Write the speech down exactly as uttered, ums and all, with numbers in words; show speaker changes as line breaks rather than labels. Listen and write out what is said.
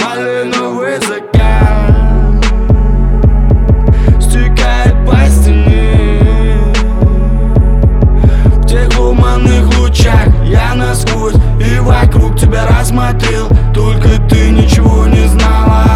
малиновый закат стекает по стене. В тех луманных лучах я насквозь и вокруг тебя рассмотрел. Только ты ничего не знала.